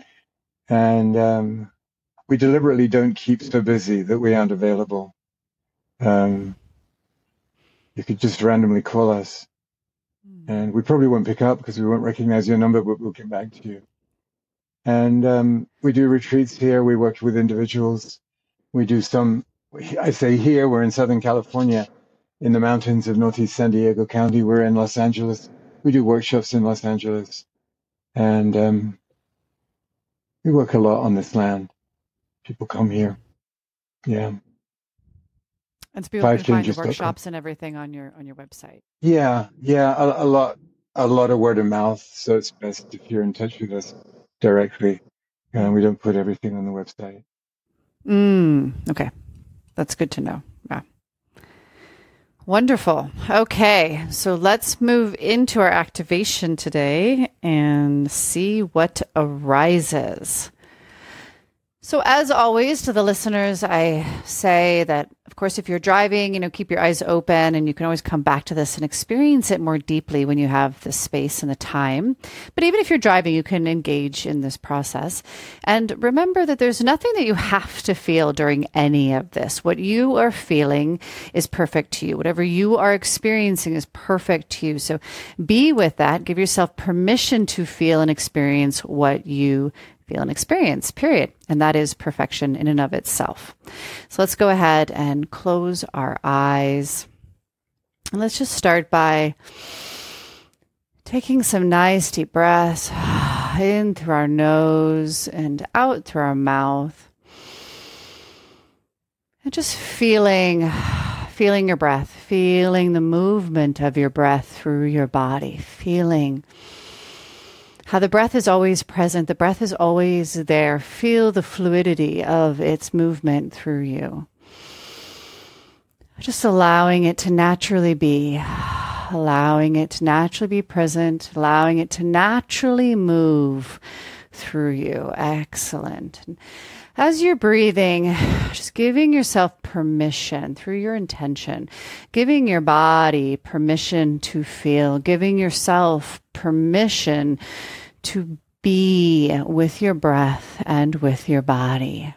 And we deliberately don't keep so busy that we aren't available. You could just randomly call us, and we probably won't pick up because we won't recognize your number, but we'll get back to you. And we do retreats here. We work with individuals. We do some, I say here, we're in Southern California, in the mountains of Northeast San Diego County. We're in Los Angeles. We do workshops in Los Angeles. And we work a lot on this land. People come here. Yeah. And so people can find the workshops and everything on your website. Yeah. A lot of word of mouth. So it's best if you're in touch with us directly. We don't put everything on the website. Okay. That's good to know. Yeah. Wonderful. Okay. So let's move into our activation today and see what arises. So as always, to the listeners, I say that, of course, if you're driving, keep your eyes open, and you can always come back to this and experience it more deeply when you have the space and the time. But even if you're driving, you can engage in this process. And remember that there's nothing that you have to feel during any of this. What you are feeling is perfect to you. Whatever you are experiencing is perfect to you. So be with that. Give yourself permission to feel and experience what you feel and experience, period. And that is perfection in and of itself. So let's go ahead and close our eyes. And let's just start by taking some nice deep breaths in through our nose and out through our mouth. And just feeling your breath, feeling the movement of your breath through your body, feeling how the breath is always present. The breath is always there. Feel the fluidity of its movement through you. Just allowing it to naturally be, allowing it to naturally be present, allowing it to naturally move through you. Excellent. As you're breathing, just giving yourself permission through your intention, giving your body permission to feel, giving yourself permission to be with your breath and with your body.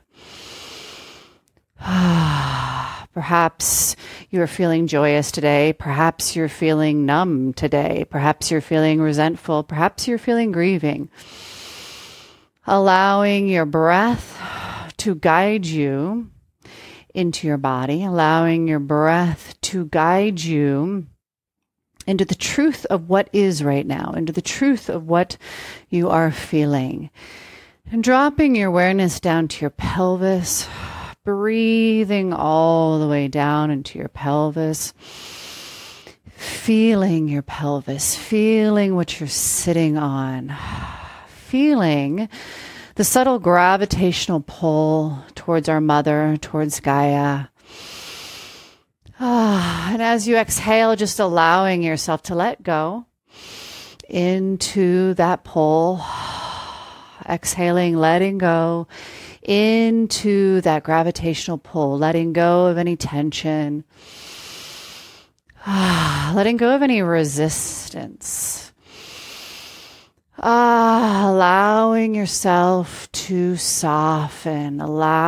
Perhaps you're feeling joyous today. Perhaps you're feeling numb today. Perhaps you're feeling resentful. Perhaps you're feeling grieving. Allowing your breath to guide you into your body, allowing your breath to guide you into the truth of what is right now, into the truth of what you are feeling. And dropping your awareness down to your pelvis, breathing all the way down into your pelvis, feeling your pelvis, feeling what you're sitting on, feeling the subtle gravitational pull towards our mother, towards Gaia. And as you exhale, just allowing yourself to let go into that pull. Exhaling, letting go into that gravitational pull, letting go of any tension, letting go of any resistance, allowing yourself to soften,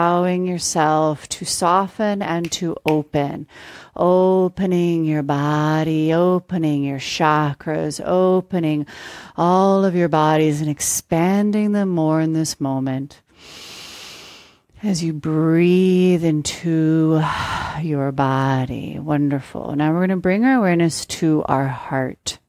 and to opening your body, opening your chakras, opening all of your bodies and expanding them more in this moment. As you breathe into your body. Wonderful. Now we're going to bring our awareness to our heart.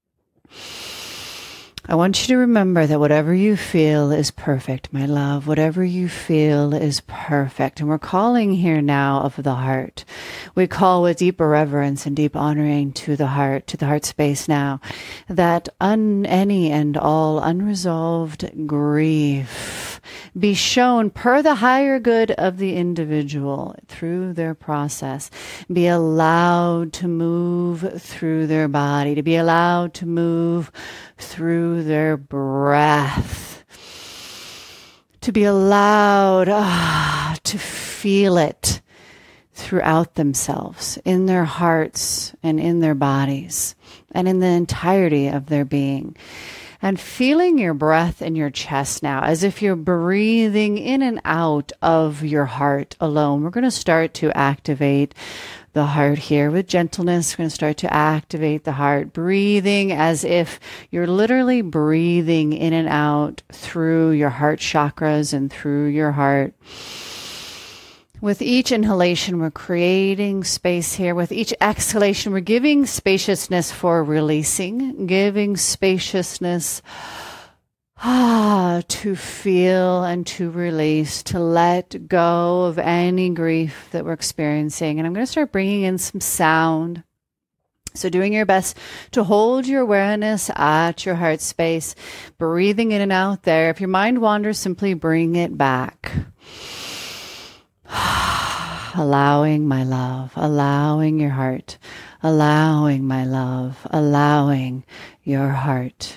I want you to remember that whatever you feel is perfect, my love. Whatever you feel is perfect. And we're calling here now of the heart. We call with deeper reverence and deep honoring to the heart space now, that any and all unresolved grief be shown per the higher good of the individual through their process, be allowed to move through their body, to be allowed to move through their breath, to be allowed to feel it throughout themselves, in their hearts and in their bodies and in the entirety of their being. And feeling your breath in your chest now, as if you're breathing in and out of your heart alone. We're going to start to activate the heart here with gentleness. We're going to start to activate the heart, breathing as if you're literally breathing in and out through your heart chakras and through your heart. With each inhalation, we're creating space here. With each exhalation, we're giving spaciousness for releasing, giving spaciousness to feel and to release, to let go of any grief that we're experiencing. And I'm going to start bringing in some sound. So doing your best to hold your awareness at your heart space, breathing in and out there. If your mind wanders, simply bring it back. Allowing my love, allowing your heart, allowing my love, allowing your heart.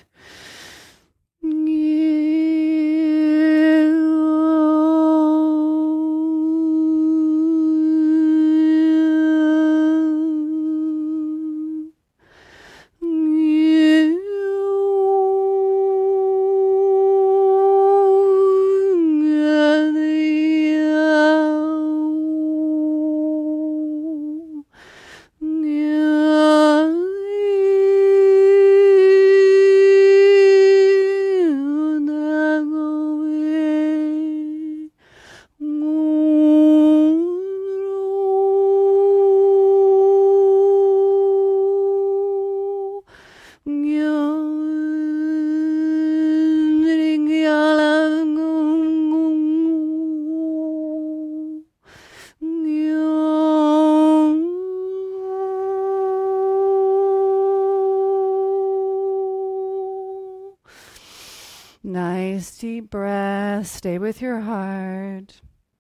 Nice deep breath. Stay with your heart.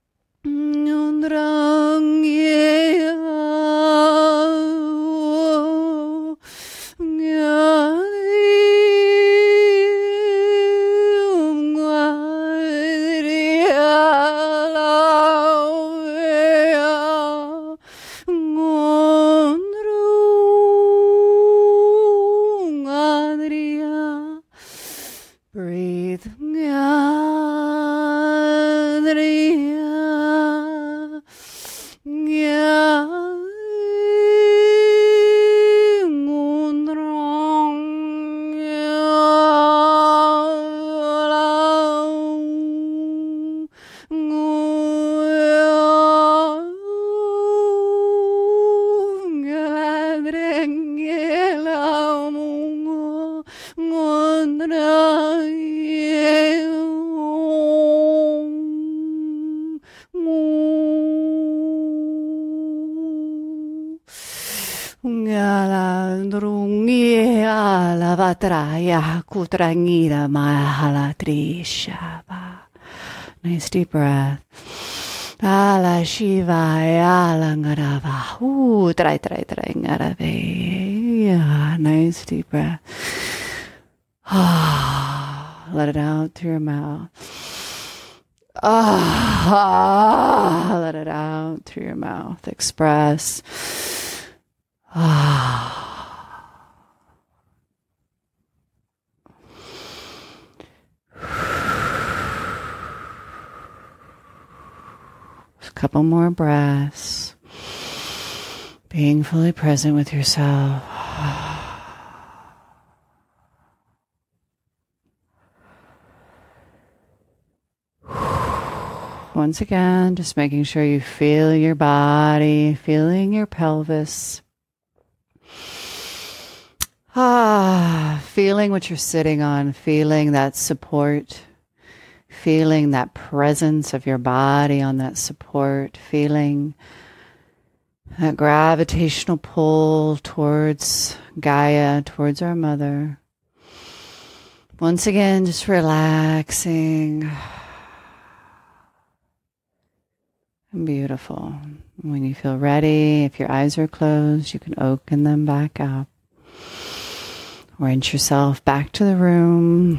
Breathe. Ngala drungi ala vatraya kutrangira mahala trishava. Nice deep breath. Ala shiva ala ngarava. Try ngarave. Yeah, nice deep breath. Let it out through your mouth. Let it out through your mouth. Express. A couple more breaths. Being fully present with yourself. Once again, just making sure you feel your body, feeling your pelvis. Feeling what you're sitting on, feeling that support, feeling that presence of your body on that support, feeling that gravitational pull towards Gaia, towards our mother. Once again, just relaxing. Beautiful. When you feel ready, if your eyes are closed, you can open them back up. Or inch yourself back to the room.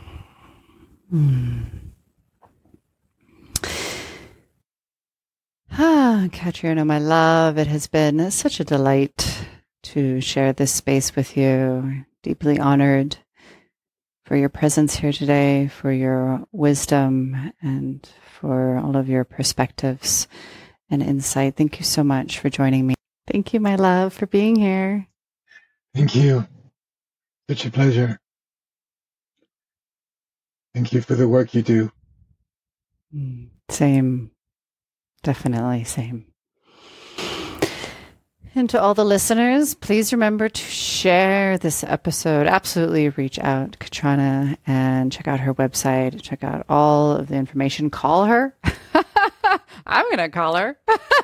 Catriona, my love, it has been such a delight to share this space with you. Deeply honored for your presence here today, for your wisdom, and for all of your perspectives and insight. Thank you so much for joining me. Thank you, my love, for being here. Thank you. Such a pleasure. Thank you for the work you do. Same. Definitely same. And to all the listeners, please remember to share this episode. Absolutely reach out to Catriona and check out her website. Check out all of the information. Call her. I'm going to call her.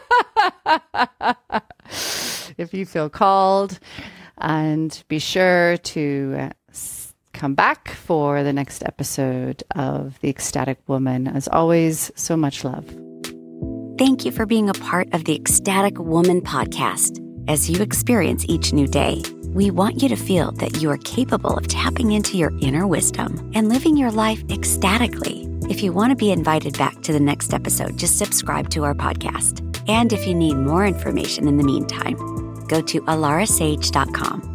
If you feel called. And be sure to come back for the next episode of The Ecstatic Woman. As always, so much love. Thank you for being a part of the Ecstatic Woman podcast. As you experience each new day, we want you to feel that you are capable of tapping into your inner wisdom and living your life ecstatically. If you want to be invited back to the next episode, just subscribe to our podcast. And if you need more information in the meantime, go to alarasage.com.